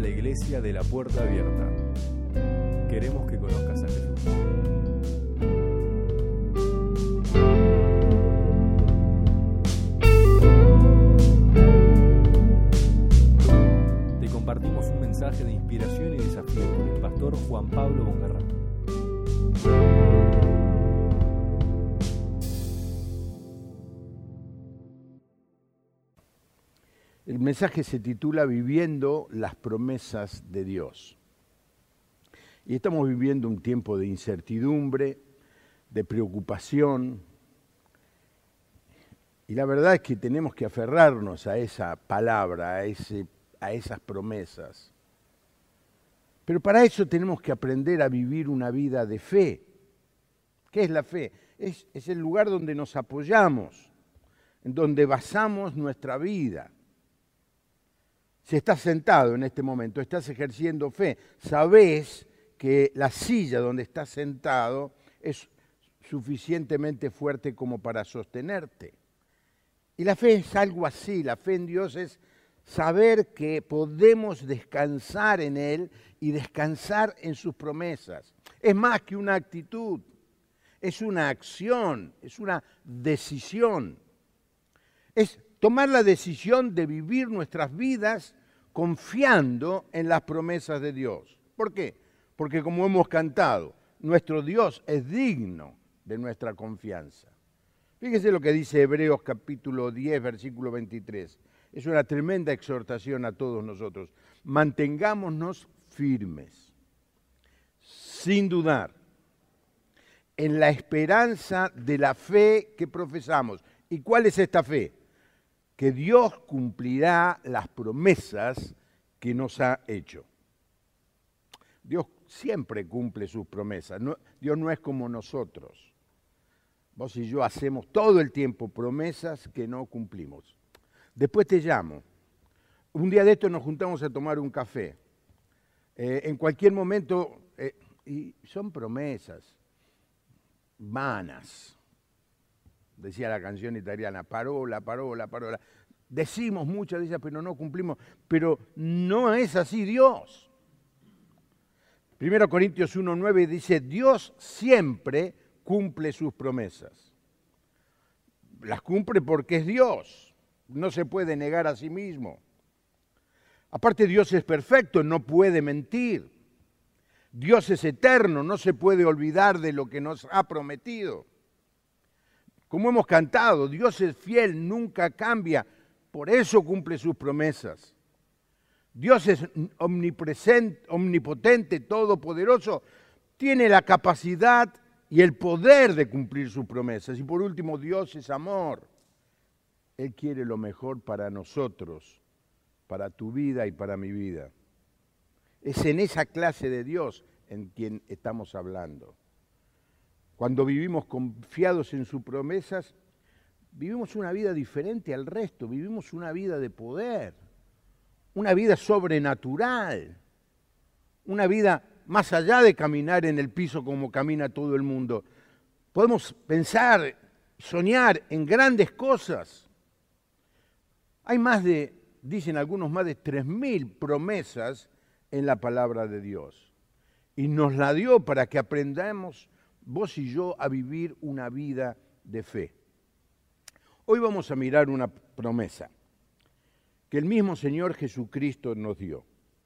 la Iglesia de la Puerta Abierta. Queremos que conozcas a Jesús. Te compartimos un mensaje de inspiración y desafío por el pastor Juan Pablo Bongarrán. El mensaje se titula Viviendo las promesas de Dios. Y estamos viviendo un tiempo de incertidumbre, de preocupación. Y la verdad es que tenemos que aferrarnos a esa palabra, a esas promesas. Pero para eso tenemos que aprender a vivir una vida de fe. ¿Qué es la fe? Es el lugar donde nos apoyamos, en donde basamos nuestra vida. Si estás sentado en este momento, estás ejerciendo fe, sabés que la silla donde estás sentado es suficientemente fuerte como para sostenerte. Y la fe es algo así, la fe en Dios es saber que podemos descansar en Él y descansar en sus promesas. Es más que una actitud, es una acción, es una decisión. Es tomar la decisión de vivir nuestras vidas confiando en las promesas de Dios. ¿Por qué? Porque como hemos cantado, nuestro Dios es digno de nuestra confianza. Fíjese lo que dice Hebreos capítulo 10, versículo 23. Es una tremenda exhortación a todos nosotros. Mantengámonos firmes, sin dudar, en la esperanza de la fe que profesamos. ¿Y cuál es esta fe? Que Dios cumplirá las promesas que nos ha hecho. Dios siempre cumple sus promesas. Dios no es como nosotros. Vos y yo hacemos todo el tiempo promesas que no cumplimos. Después te llamo. Un día de estos nos juntamos a tomar un café. En cualquier momento, y son promesas vanas. Decía la canción italiana, parola, parola, parola. Decimos muchas de ellas, pero no cumplimos. Pero no es así Dios. 1 Corintios 1:9 dice, Dios siempre cumple sus promesas. Las cumple porque es Dios. No se puede negar a sí mismo. Aparte, Dios es perfecto, no puede mentir. Dios es eterno, no se puede olvidar de lo que nos ha prometido. Como hemos cantado, Dios es fiel, nunca cambia, por eso cumple sus promesas. Dios es omnipresente, omnipotente, todopoderoso, tiene la capacidad y el poder de cumplir sus promesas. Y por último, Dios es amor. Él quiere lo mejor para nosotros, para tu vida y para mi vida. Es en esa clase de Dios en quien estamos hablando. Cuando vivimos confiados en sus promesas, vivimos una vida diferente al resto, vivimos una vida de poder, una vida sobrenatural, una vida más allá de caminar en el piso como camina todo el mundo. Podemos pensar, soñar en grandes cosas. Hay dicen algunos, más de 3.000 promesas en la palabra de Dios. Y nos la dio para que aprendamos vos y yo a vivir una vida de fe. Hoy vamos a mirar una promesa que el mismo Señor Jesucristo nos dio.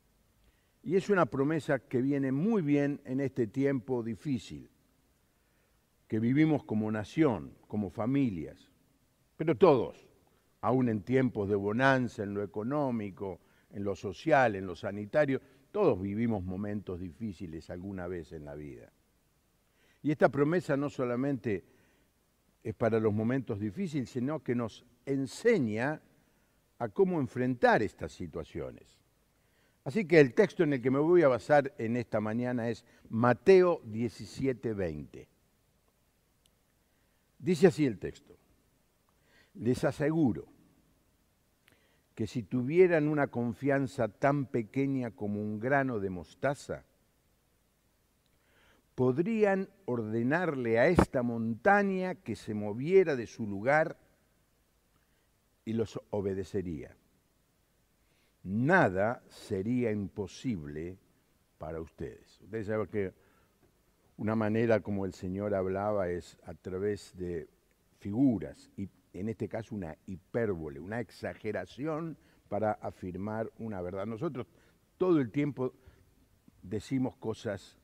Y es una promesa que viene muy bien en este tiempo difícil, que vivimos como nación, como familias, pero todos, aún en tiempos de bonanza, en lo económico, en lo social, en lo sanitario, todos vivimos momentos difíciles alguna vez en la vida. Y esta promesa no solamente es para los momentos difíciles, sino que nos enseña a cómo enfrentar estas situaciones. Así que el texto en el que me voy a basar en esta mañana es Mateo 17:20. Dice así el texto: les aseguro que si tuvieran una confianza tan pequeña como un grano de mostaza, podrían ordenarle a esta montaña que se moviera de su lugar y los obedecería. nada sería imposible para ustedes. Ustedes saben que una manera como el Señor hablaba es a través de figuras, y en este caso una hipérbole, una exageración para afirmar una verdad. Nosotros todo el tiempo decimos cosas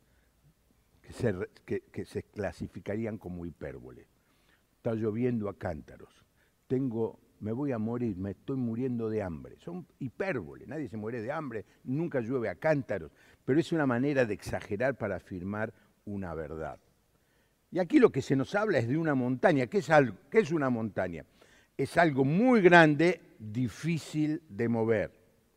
que se clasificarían como hipérbole. Está lloviendo a cántaros. Me voy a morir, me estoy muriendo de hambre. Son hipérbole, nadie se muere de hambre, nunca llueve a cántaros, pero es una manera de exagerar para afirmar una verdad. Y aquí lo que se nos habla es de una montaña. ¿Qué es una montaña? Es algo muy grande, difícil de mover.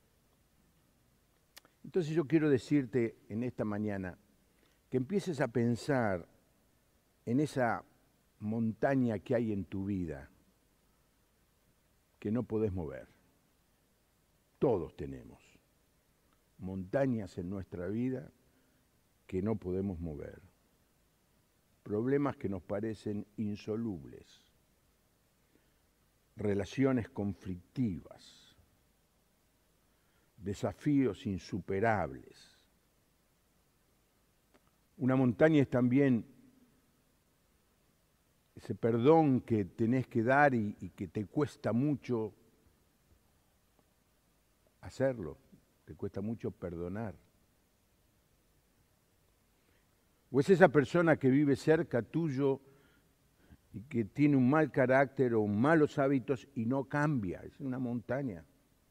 Entonces yo quiero decirte en esta mañana que empieces a pensar en esa montaña que hay en tu vida, que no podés mover. Todos tenemos montañas en nuestra vida que no podemos mover. Problemas que nos parecen insolubles. Relaciones conflictivas. Desafíos insuperables. Una montaña es también ese perdón que tenés que dar y que te cuesta mucho hacerlo, te cuesta mucho perdonar. O es esa persona que vive cerca tuyo y que tiene un mal carácter o malos hábitos y no cambia, es una montaña.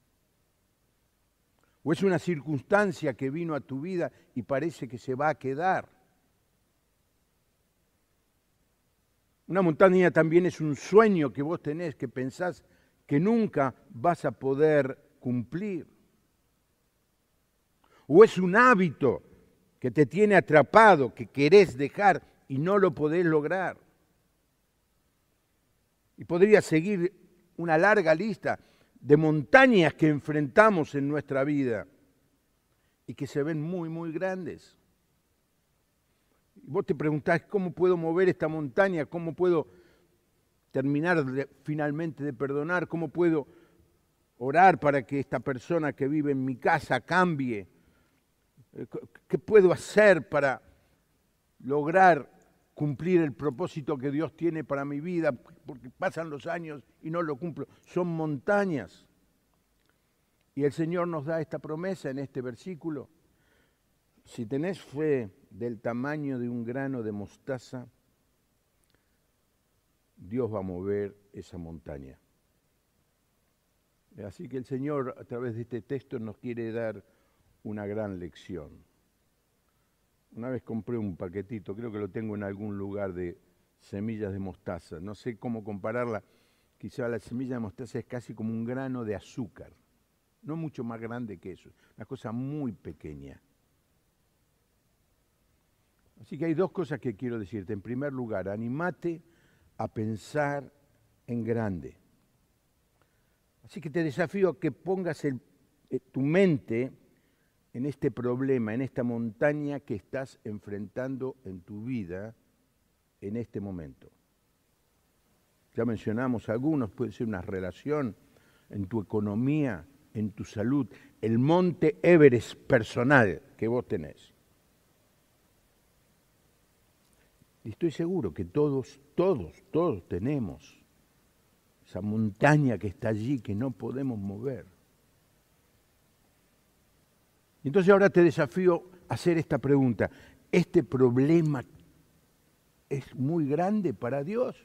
O es una circunstancia que vino a tu vida y parece que se va a quedar. Una montaña también es un sueño que vos tenés, que pensás que nunca vas a poder cumplir. O es un hábito que te tiene atrapado, que querés dejar y no lo podés lograr. Y podría seguir una larga lista de montañas que enfrentamos en nuestra vida y que se ven muy, muy grandes. Y vos te preguntás, ¿cómo puedo mover esta montaña? ¿Cómo puedo terminar finalmente de perdonar? ¿Cómo puedo orar para que esta persona que vive en mi casa cambie? ¿Qué puedo hacer para lograr cumplir el propósito que Dios tiene para mi vida? Porque pasan los años y no lo cumplo. Son montañas. Y el Señor nos da esta promesa en este versículo. Si tenés fe del tamaño de un grano de mostaza, Dios va a mover esa montaña. Así que el Señor, a través de este texto, nos quiere dar una gran lección. Una vez compré un paquetito, creo que lo tengo en algún lugar, de semillas de mostaza. No sé cómo compararla. Quizá la semilla de mostaza es casi como un grano de azúcar. No mucho más grande que eso. Una cosa muy pequeña. Así que hay dos cosas que quiero decirte. En primer lugar, animate a pensar en grande. Así que te desafío a que pongas tu mente en este problema, en esta montaña que estás enfrentando en tu vida en este momento. Ya mencionamos algunos, puede ser una relación, en tu economía, en tu salud, el monte Everest personal que vos tenés. Y estoy seguro que todos tenemos esa montaña que está allí, que no podemos mover. Entonces ahora te desafío a hacer esta pregunta. ¿Este problema es muy grande para Dios?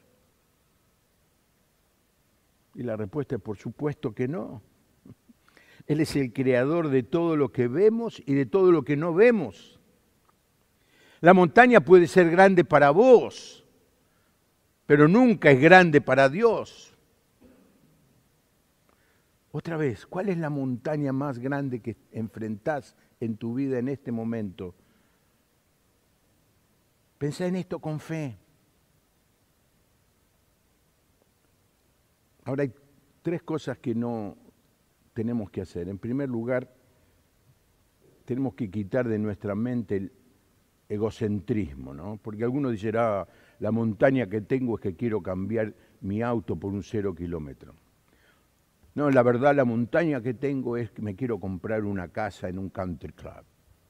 Y la respuesta es por supuesto que no. Él es el creador de todo lo que vemos y de todo lo que no vemos. La montaña puede ser grande para vos, pero nunca es grande para Dios. Otra vez, ¿cuál es la montaña más grande que enfrentás en tu vida en este momento? Pensá en esto con fe. Ahora hay tres cosas que no tenemos que hacer. En primer lugar, tenemos que quitar de nuestra mente el egocentrismo, ¿no? Porque algunos dicen, la montaña que tengo es que quiero cambiar mi auto por un 0 kilómetro. No, la verdad, la montaña que tengo es que me quiero comprar una casa en un country club.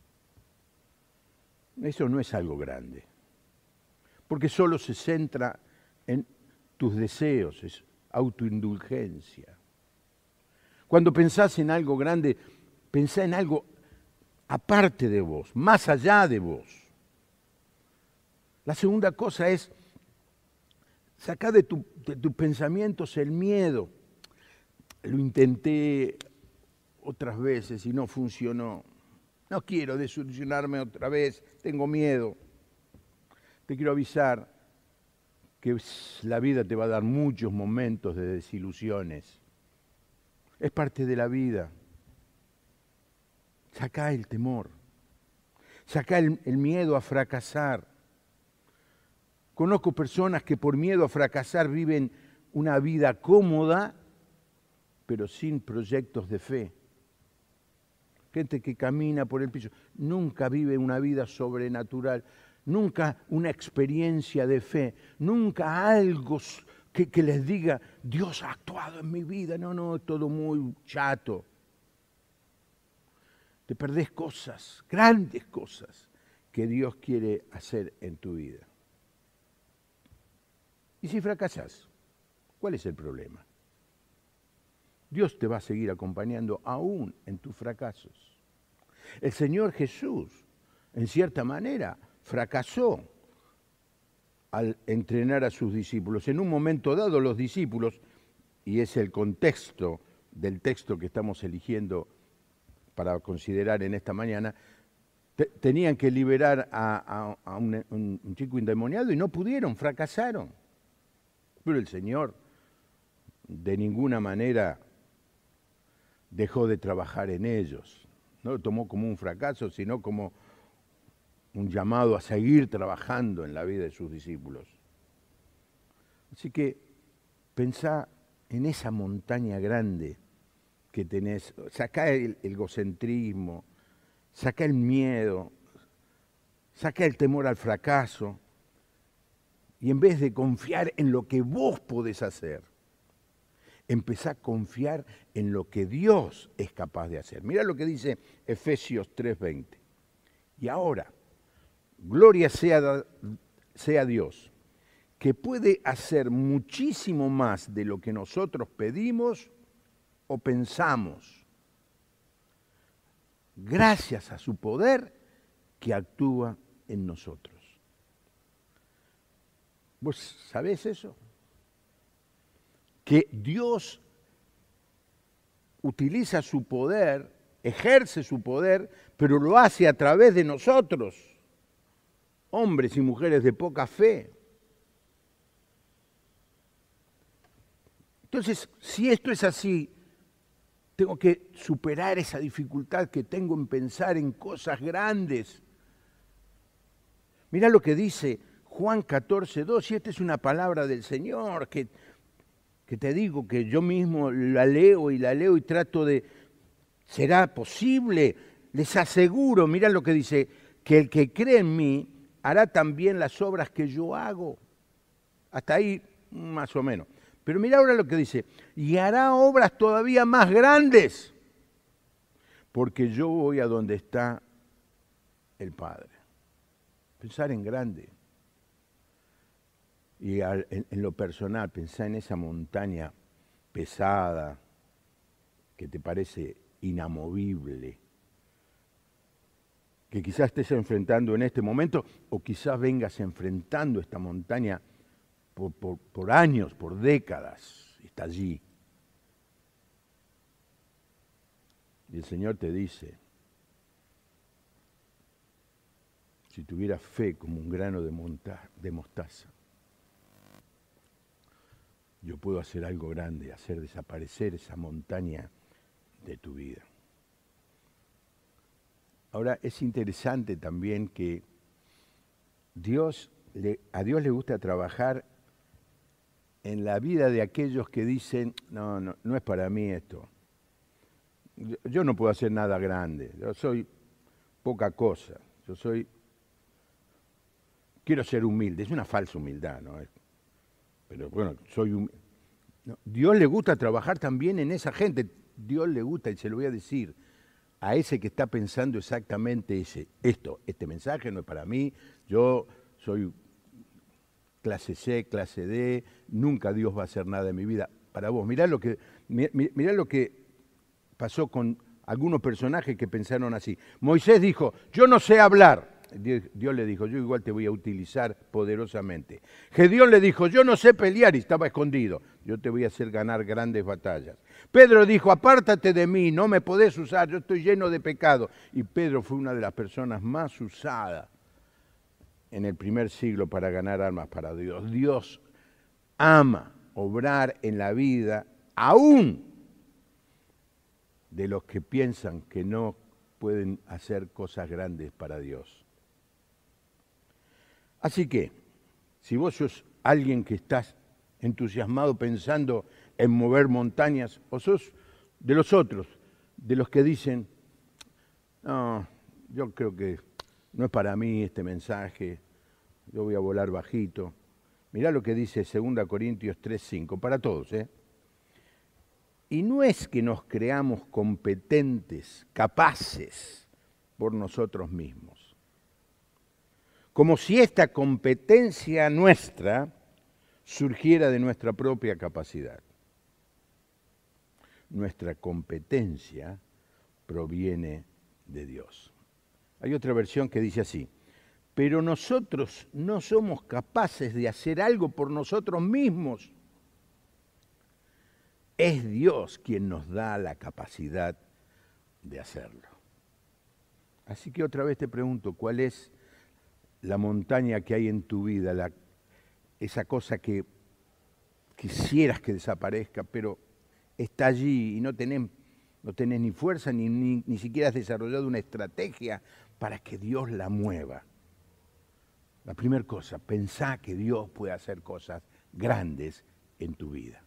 Eso no es algo grande, porque solo se centra en tus deseos, es autoindulgencia. Cuando pensás en algo grande, pensá en algo aparte de vos, más allá de vos. La segunda cosa es, sacá de tus pensamientos el miedo. Lo intenté otras veces y no funcionó. No quiero desilusionarme otra vez, tengo miedo. Te quiero avisar que la vida te va a dar muchos momentos de desilusiones. Es parte de la vida. Sacá el temor, sacá el miedo a fracasar. Conozco personas que por miedo a fracasar viven una vida cómoda, pero sin proyectos de fe. Gente que camina por el piso, nunca vive una vida sobrenatural, nunca una experiencia de fe, nunca algo que les diga, Dios ha actuado en mi vida. No, es todo muy chato. Te perdés cosas, grandes cosas, que Dios quiere hacer en tu vida. ¿Y si fracasás? ¿Cuál es el problema? Dios te va a seguir acompañando aún en tus fracasos. El Señor Jesús, en cierta manera, fracasó al entrenar a sus discípulos. En un momento dado, los discípulos, y es el contexto del texto que estamos eligiendo para considerar en esta mañana, tenían que liberar a un chico endemoniado y no pudieron, fracasaron. Pero el Señor de ninguna manera dejó de trabajar en ellos. No lo tomó como un fracaso, sino como un llamado a seguir trabajando en la vida de sus discípulos. Así que pensá en esa montaña grande que tenés, sacá el egocentrismo, sacá el miedo, sacá el temor al fracaso, y en vez de confiar en lo que vos podés hacer, empezá a confiar en lo que Dios es capaz de hacer. Mirá lo que dice Efesios 3:20. Y ahora, gloria sea Dios, que puede hacer muchísimo más de lo que nosotros pedimos o pensamos, gracias a su poder que actúa en nosotros. ¿Vos sabés eso? Que Dios utiliza su poder, ejerce su poder, pero lo hace a través de nosotros, hombres y mujeres de poca fe. Entonces, si esto es así, tengo que superar esa dificultad que tengo en pensar en cosas grandes. Mirá lo que dice Juan 14:2, y esta es una palabra del Señor que te digo que yo mismo la leo y trato de, ¿será posible? Les aseguro, mirá lo que dice, que el que cree en mí hará también las obras que yo hago. Hasta ahí más o menos. Pero mirá ahora lo que dice, y hará obras todavía más grandes, porque yo voy a donde está el Padre. Pensar en grande. Y en lo personal, pensar en esa montaña pesada que te parece inamovible, que quizás estés enfrentando en este momento o quizás vengas enfrentando esta montaña por años, por décadas, está allí. Y el Señor te dice, si tuvieras fe como un grano de mostaza, yo puedo hacer algo grande, hacer desaparecer esa montaña de tu vida. Ahora, es interesante también que a Dios le gusta trabajar en la vida de aquellos que dicen, no es para mí esto. Yo no puedo hacer nada grande, yo soy poca cosa, quiero ser humilde, es una falsa humildad, ¿no? Pero bueno, No, Dios le gusta trabajar también en esa gente. Dios le gusta, y se lo voy a decir, a ese que está pensando exactamente este mensaje no es para mí, yo soy clase C, clase D, nunca Dios va a hacer nada en mi vida. Para vos, mirá lo que pasó con algunos personajes que pensaron así. Moisés dijo, yo no sé hablar. Dios le dijo, yo igual te voy a utilizar poderosamente. Gedeón le dijo, yo no sé pelear, y estaba escondido. Yo te voy a hacer ganar grandes batallas. Pedro dijo, apártate de mí, no me podés usar, yo estoy lleno de pecado. Y Pedro fue una de las personas más usadas en el primer siglo para ganar almas para Dios. Dios ama obrar en la vida aún de los que piensan que no pueden hacer cosas grandes para Dios. Así que, si vos sos alguien que estás entusiasmado pensando en mover montañas, o sos de los otros, de los que dicen, no, yo creo que no es para mí este mensaje, yo voy a volar bajito. Mirá lo que dice 2 Corintios 3:5, para todos, ¿eh? Y no es que nos creamos competentes, capaces por nosotros mismos. Como si esta competencia nuestra surgiera de nuestra propia capacidad. Nuestra competencia proviene de Dios. Hay otra versión que dice así, pero nosotros no somos capaces de hacer algo por nosotros mismos. Es Dios quien nos da la capacidad de hacerlo. Así que otra vez te pregunto, ¿cuál es la montaña que hay en tu vida, esa cosa que quisieras que desaparezca, pero está allí y no tenés ni fuerza ni siquiera has desarrollado una estrategia para que Dios la mueva? La primera cosa, pensá que Dios puede hacer cosas grandes en tu vida.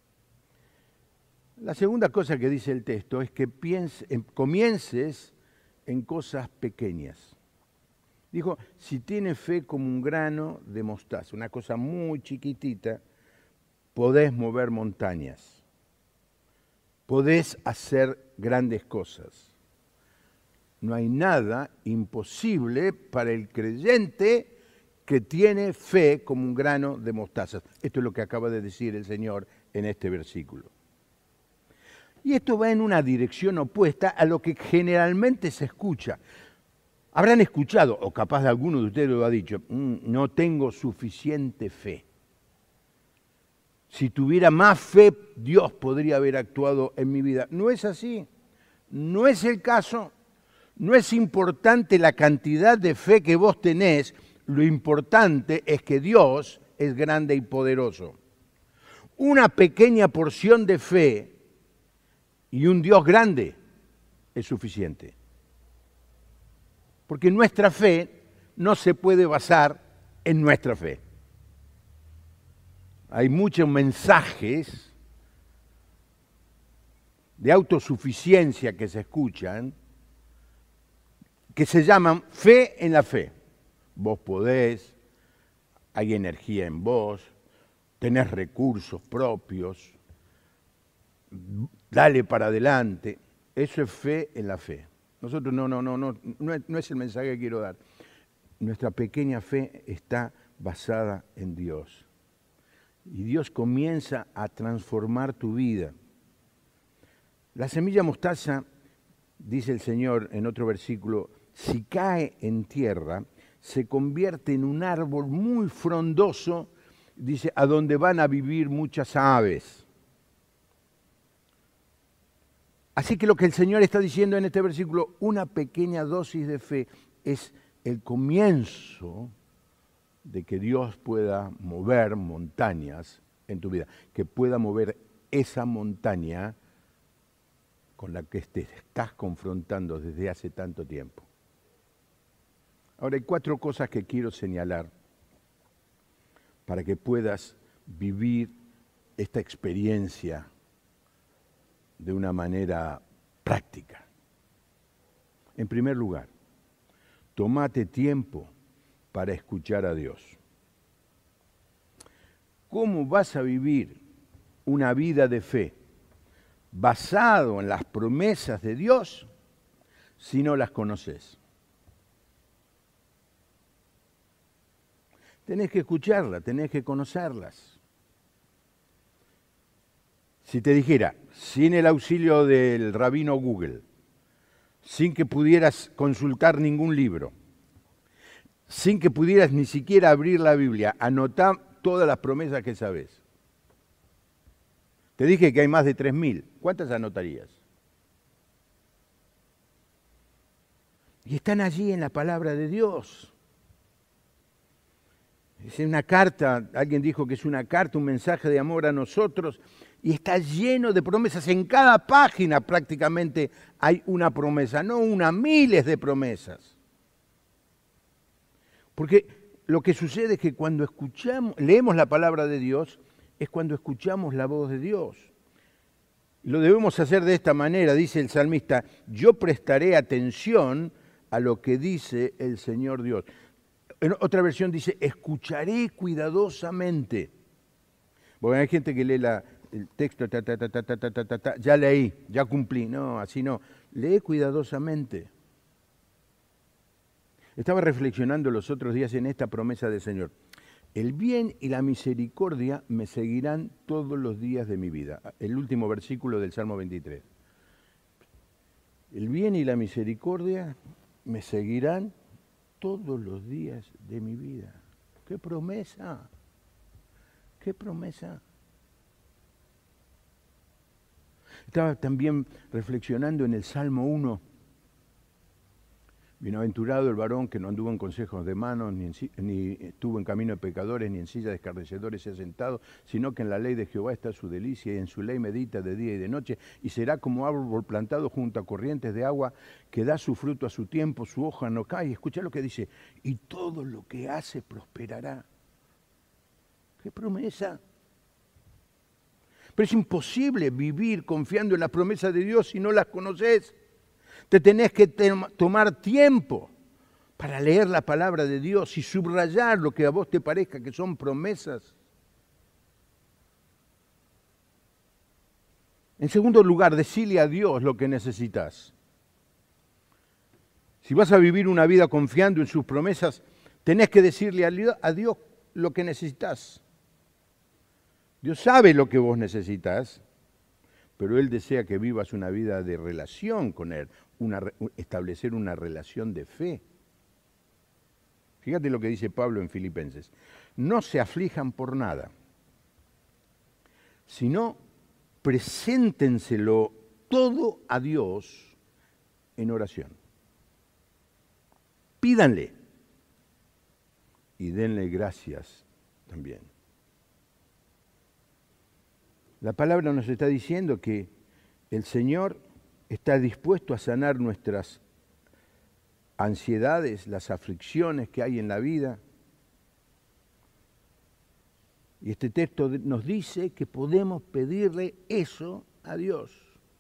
La segunda cosa que dice el texto es que comiences en cosas pequeñas. Dijo, si tienes fe como un grano de mostaza, una cosa muy chiquitita, podés mover montañas, podés hacer grandes cosas. No hay nada imposible para el creyente que tiene fe como un grano de mostaza. Esto es lo que acaba de decir el Señor en este versículo. Y esto va en una dirección opuesta a lo que generalmente se escucha. Habrán escuchado, o capaz de alguno de ustedes lo ha dicho, no tengo suficiente fe. Si tuviera más fe, Dios podría haber actuado en mi vida. No es así, no es el caso. No es importante la cantidad de fe que vos tenés, lo importante es que Dios es grande y poderoso. Una pequeña porción de fe y un Dios grande es suficiente. Porque nuestra fe no se puede basar en nuestra fe. Hay muchos mensajes de autosuficiencia que se escuchan que se llaman fe en la fe. Vos podés, hay energía en vos, tenés recursos propios, dale para adelante. Eso es fe en la fe. Nosotros no es el mensaje que quiero dar. Nuestra pequeña fe está basada en Dios. Y Dios comienza a transformar tu vida. La semilla mostaza, dice el Señor en otro versículo, si cae en tierra, se convierte en un árbol muy frondoso, dice, a donde van a vivir muchas aves. Así que lo que el Señor está diciendo en este versículo, una pequeña dosis de fe es el comienzo de que Dios pueda mover montañas en tu vida, que pueda mover esa montaña con la que te estás confrontando desde hace tanto tiempo. Ahora hay 4 cosas que quiero señalar para que puedas vivir esta experiencia de una manera práctica. En primer lugar, tómate tiempo para escuchar a Dios. ¿Cómo vas a vivir una vida de fe basado en las promesas de Dios si no las conoces. Tenés que escucharlas, tenés que conocerlas. Si te dijera, sin el auxilio del rabino Google, sin que pudieras consultar ningún libro, sin que pudieras ni siquiera abrir la Biblia, anotá todas las promesas que sabes. Te dije que hay más de 3.000. ¿Cuántas anotarías? Y están allí en la palabra de Dios. Es una carta, alguien dijo que es una carta, un mensaje de amor a nosotros, y está lleno de promesas. En cada página prácticamente hay una promesa, no una, miles de promesas. Porque lo que sucede es que cuando leemos la palabra de Dios, es cuando escuchamos la voz de Dios. Lo debemos hacer de esta manera, dice el salmista: yo prestaré atención a lo que dice el Señor Dios. En otra versión dice: escucharé cuidadosamente. Porque hay gente que lee el texto, ya leí, ya cumplí. No, así no. Lee cuidadosamente. Estaba reflexionando los otros días en esta promesa del Señor. El bien y la misericordia me seguirán todos los días de mi vida. El último versículo del Salmo 23. El bien y la misericordia me seguirán todos los días de mi vida. ¡Qué promesa! ¡Qué promesa! Estaba también reflexionando en el Salmo 1. Bienaventurado el varón que no anduvo en consejos de manos, ni estuvo en camino de pecadores, ni en silla de escarnecedores se ha sentado, sino que en la ley de Jehová está su delicia, y en su ley medita de día y de noche, y será como árbol plantado junto a corrientes de agua, que da su fruto a su tiempo, su hoja no cae. Escucha lo que dice: y todo lo que hace prosperará. ¡Qué promesa! Pero es imposible vivir confiando en las promesas de Dios si no las conoces. Te tenés que tomar tiempo para leer la palabra de Dios y subrayar lo que a vos te parezca que son promesas. En segundo lugar, decile a Dios lo que necesitas. Si vas a vivir una vida confiando en sus promesas, tenés que decirle a Dios lo que necesitas. Dios sabe lo que vos necesitas, pero Él desea que vivas una vida de relación con Él, establecer una relación de fe. Fíjate lo que dice Pablo en Filipenses: no se aflijan por nada, sino preséntenselo todo a Dios en oración. Pídanle y denle gracias también. La palabra nos está diciendo que el Señor está dispuesto a sanar nuestras ansiedades, las aflicciones que hay en la vida. Y este texto nos dice que podemos pedirle eso a Dios.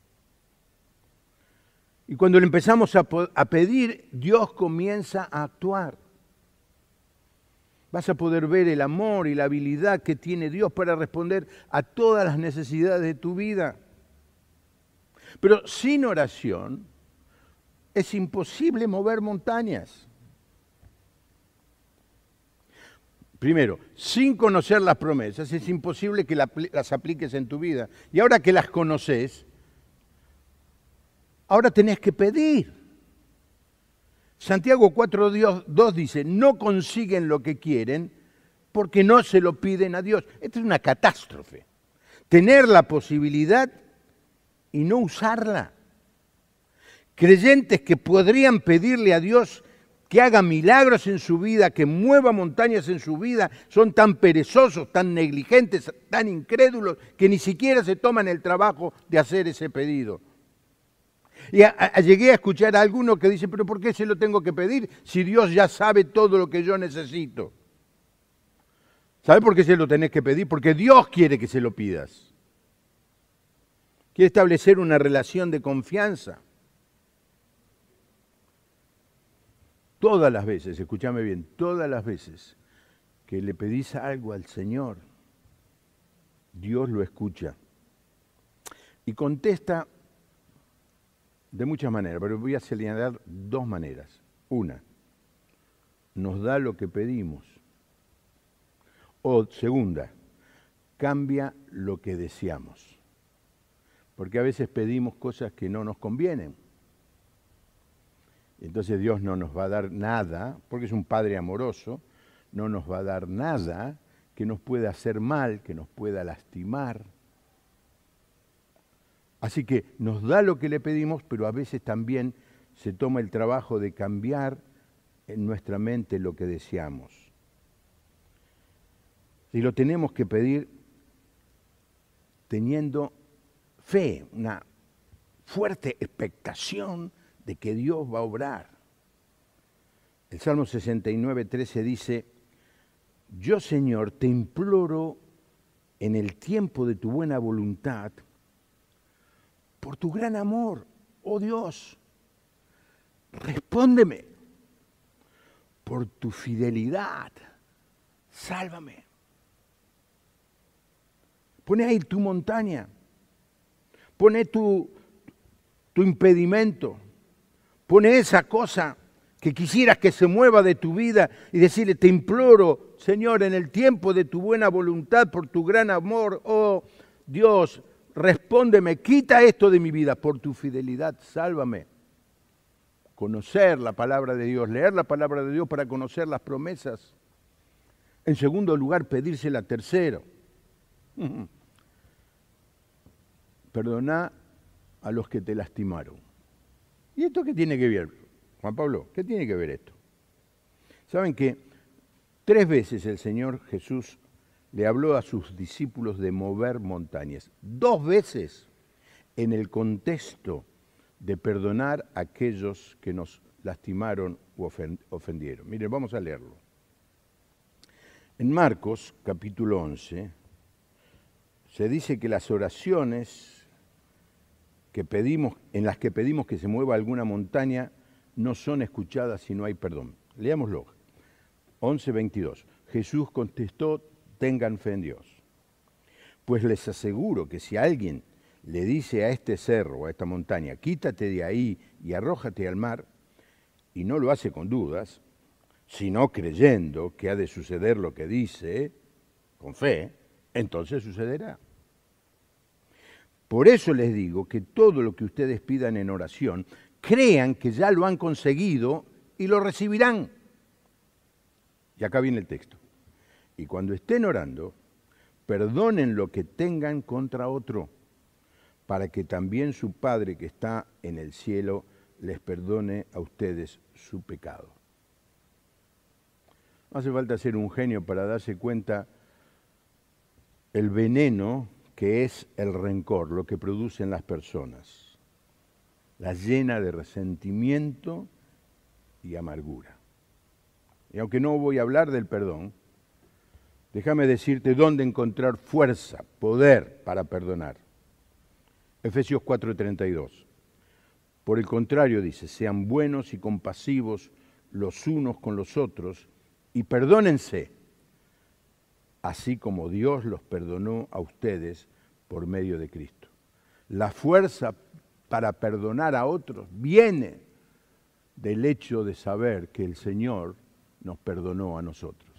Y cuando le empezamos a pedir, Dios comienza a actuar. Vas a poder ver el amor y la habilidad que tiene Dios para responder a todas las necesidades de tu vida. Pero sin oración es imposible mover montañas. Primero, sin conocer las promesas es imposible que las apliques en tu vida. Y ahora que las conoces, ahora tenés que pedir. Santiago 4:2 dice: no consiguen lo que quieren porque no se lo piden a Dios. Esta es una catástrofe. Tener la posibilidad y no usarla. Creyentes que podrían pedirle a Dios que haga milagros en su vida, que mueva montañas en su vida, son tan perezosos, tan negligentes, tan incrédulos, que ni siquiera se toman el trabajo de hacer ese pedido. Y llegué a escuchar a alguno que dice: pero ¿por qué se lo tengo que pedir si Dios ya sabe todo lo que yo necesito? ¿Sabe por qué se lo tenés que pedir? Porque Dios quiere que se lo pidas. Quiere establecer una relación de confianza. Todas las veces, escúchame bien, todas las veces que le pedís algo al Señor, Dios lo escucha y contesta de muchas maneras, pero voy a señalar dos maneras. Una, nos da lo que pedimos. O segunda, cambia lo que deseamos. Porque a veces pedimos cosas que no nos convienen. Entonces Dios no nos va a dar nada, porque es un Padre amoroso, no nos va a dar nada que nos pueda hacer mal, que nos pueda lastimar. Así que nos da lo que le pedimos, pero a veces también se toma el trabajo de cambiar en nuestra mente lo que deseamos. Y lo tenemos que pedir teniendo fe, una fuerte expectación de que Dios va a obrar. El Salmo 69:13 dice: yo, Señor, te imploro en el tiempo de tu buena voluntad, por tu gran amor, oh Dios, respóndeme, por tu fidelidad, sálvame. Pone ahí tu montaña, pone tu impedimento, pone esa cosa que quisieras que se mueva de tu vida y decirle: te imploro, Señor, en el tiempo de tu buena voluntad, por tu gran amor, oh Dios, respóndeme, quita esto de mi vida, por tu fidelidad, sálvame. Conocer la palabra de Dios, leer la palabra de Dios para conocer las promesas. En segundo lugar, pedírsela. Tercero, perdona a los que te lastimaron. ¿Y esto qué tiene que ver, Juan Pablo? ¿Qué tiene que ver esto? ¿Saben que 3 veces el Señor Jesús le habló a sus discípulos de mover montañas? 2 veces en el contexto de perdonar a aquellos que nos lastimaron u ofendieron. Miren, vamos a leerlo. En Marcos, capítulo 11, se dice que las oraciones que pedimos, en las que pedimos que se mueva alguna montaña, no son escuchadas si no hay perdón. Leámoslo. 11:22. Jesús contestó: tengan fe en Dios. Pues les aseguro que si alguien le dice a este cerro, a esta montaña, quítate de ahí y arrójate al mar, y no lo hace con dudas, sino creyendo que ha de suceder lo que dice, con fe, entonces sucederá. Por eso les digo que todo lo que ustedes pidan en oración, crean que ya lo han conseguido y lo recibirán. Y acá viene el texto. Y cuando estén orando, perdonen lo que tengan contra otro, para que también su Padre que está en el cielo les perdone a ustedes su pecado. No hace falta ser un genio para darse cuenta el veneno que es el rencor, lo que produce en las personas. La llena de resentimiento y amargura. Y aunque no voy a hablar del perdón, déjame decirte dónde encontrar fuerza, poder para perdonar. Efesios 4:32. Por el contrario, dice, sean buenos y compasivos los unos con los otros y perdónense, así como Dios los perdonó a ustedes por medio de Cristo. La fuerza para perdonar a otros viene del hecho de saber que el Señor nos perdonó a nosotros.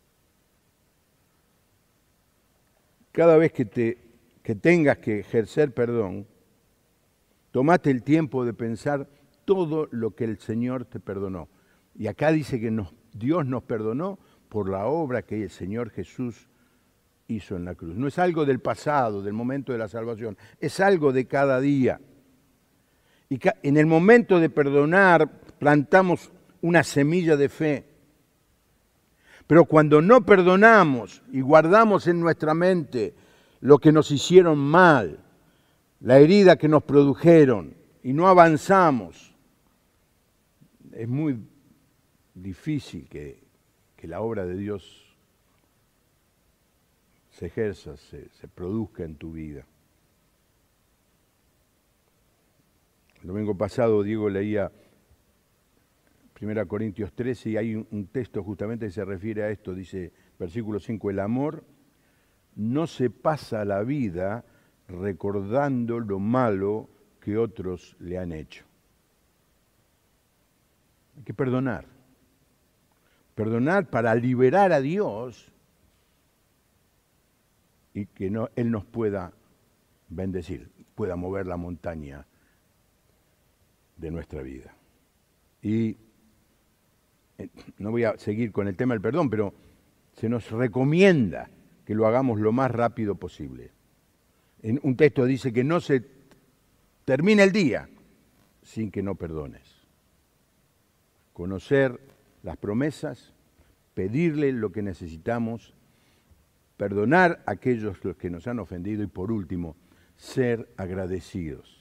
Cada vez que tengas que ejercer perdón, tomate el tiempo de pensar todo lo que el Señor te perdonó. Y acá dice que Dios nos perdonó por la obra que el Señor Jesús hizo en la cruz. No es algo del pasado, del momento de la salvación, es algo de cada día. Y en el momento de perdonar plantamos una semilla de fe. Pero cuando no perdonamos y guardamos en nuestra mente lo que nos hicieron mal, la herida que nos produjeron y no avanzamos, es muy difícil que la obra de Dios se ejerza, se produzca en tu vida. El domingo pasado Diego leía 1 Corintios 13 y hay un texto justamente que se refiere a esto, dice versículo 5, el amor no se pasa la vida recordando lo malo que otros le han hecho. Hay que perdonar. Perdonar para liberar a Dios y que Él nos pueda bendecir, pueda mover la montaña de nuestra vida. Y no voy a seguir con el tema del perdón, pero se nos recomienda que lo hagamos lo más rápido posible. En un texto dice que no se termina el día sin que no perdones. Conocer las promesas, pedirle lo que necesitamos, perdonar a aquellos los que nos han ofendido y por último, ser agradecidos.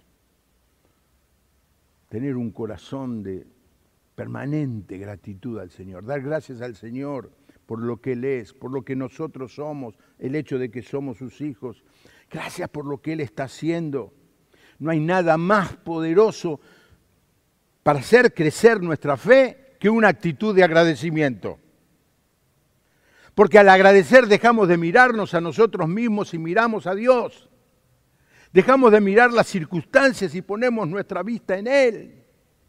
Tener un corazón de permanente gratitud al Señor, dar gracias al Señor por lo que Él es, por lo que nosotros somos, el hecho de que somos sus hijos. Gracias por lo que Él está haciendo. No hay nada más poderoso para hacer crecer nuestra fe que una actitud de agradecimiento. Porque al agradecer dejamos de mirarnos a nosotros mismos y miramos a Dios. Dejamos de mirar las circunstancias y ponemos nuestra vista en Él.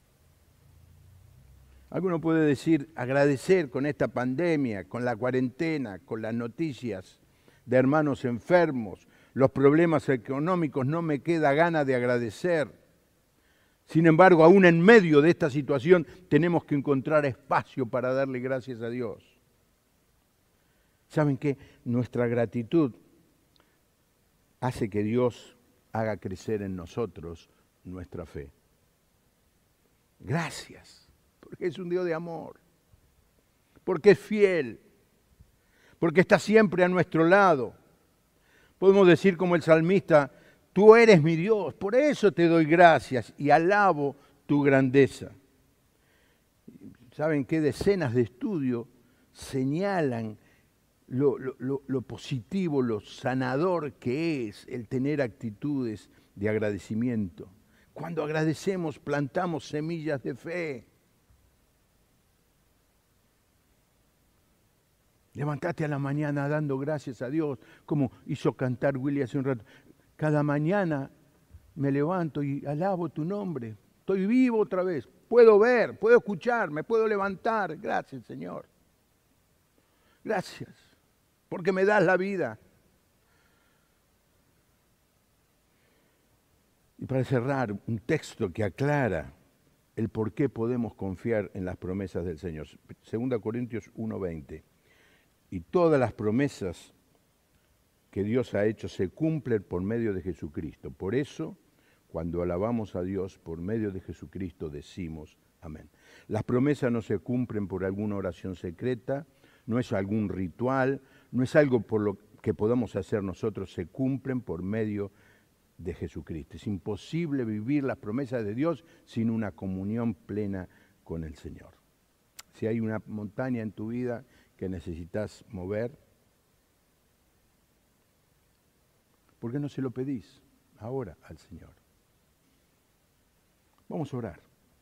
Alguno puede decir, agradecer con esta pandemia, con la cuarentena, con las noticias de hermanos enfermos, los problemas económicos, no me queda gana de agradecer. Sin embargo, aún en medio de esta situación, tenemos que encontrar espacio para darle gracias a Dios. ¿Saben qué? Nuestra gratitud hace que Dios haga crecer en nosotros nuestra fe. Gracias, porque es un Dios de amor, porque es fiel, porque está siempre a nuestro lado. Podemos decir como el salmista, tú eres mi Dios, por eso te doy gracias y alabo tu grandeza. ¿Saben qué? Decenas de estudios señalan lo positivo, lo sanador que es el tener actitudes de agradecimiento. Cuando agradecemos, plantamos semillas de fe. Levantate a la mañana dando gracias a Dios, como hizo cantar Willy hace un rato. Cada mañana me levanto y alabo tu nombre. Estoy vivo otra vez. Puedo ver, puedo escuchar, me puedo levantar. Gracias, Señor. Gracias, porque me das la vida. Y para cerrar, un texto que aclara el por qué podemos confiar en las promesas del Señor. 2 Corintios 1:20. Y todas las promesas que Dios ha hecho se cumplen por medio de Jesucristo. Por eso, cuando alabamos a Dios por medio de Jesucristo, decimos amén. Las promesas no se cumplen por alguna oración secreta, no es algún ritual, no es algo por lo que podamos hacer nosotros, se cumplen por medio de Jesucristo. Es imposible vivir las promesas de Dios sin una comunión plena con el Señor. Si hay una montaña en tu vida que necesitas mover, ¿por qué no se lo pedís ahora al Señor? Vamos a orar.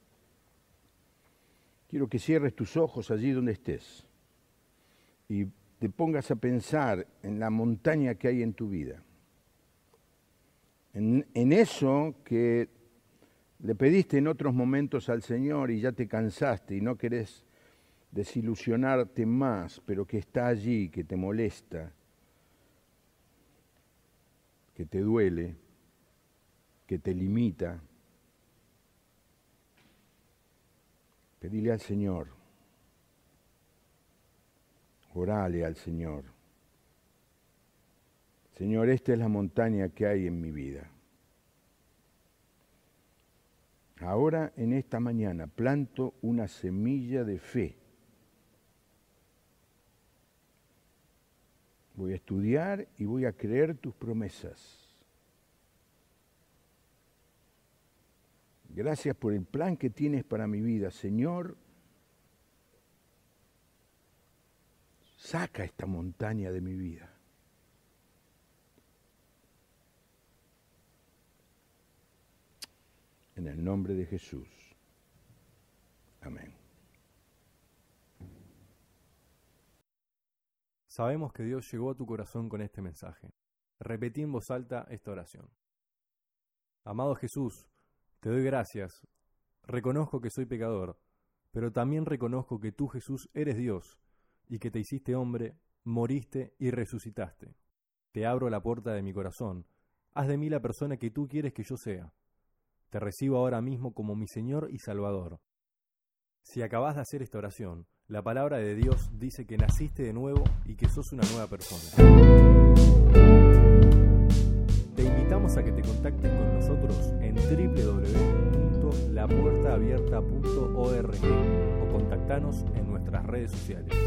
Quiero que cierres tus ojos allí donde estés y te pongas a pensar en la montaña que hay en tu vida. En eso que le pediste en otros momentos al Señor y ya te cansaste y no querés desilusionarte más, pero que está allí, que te molesta, que te duele, que te limita. Pedile al Señor, orale al Señor. Señor, esta es la montaña que hay en mi vida. Ahora, en esta mañana, planto una semilla de fe. Voy a estudiar y voy a creer tus promesas. Gracias por el plan que tienes para mi vida. Señor, saca esta montaña de mi vida. En el nombre de Jesús. Amén. Sabemos que Dios llegó a tu corazón con este mensaje. Repetí en voz alta esta oración. Amado Jesús, te doy gracias. Reconozco que soy pecador, pero también reconozco que tú, Jesús, eres Dios y que te hiciste hombre, moriste y resucitaste. Te abro la puerta de mi corazón. Haz de mí la persona que tú quieres que yo sea. Te recibo ahora mismo como mi Señor y Salvador. Si acabas de hacer esta oración, la palabra de Dios dice que naciste de nuevo y que sos una nueva persona. Te invitamos a que te contactes con nosotros en www.lapuertaabierta.org o contactanos en nuestras redes sociales.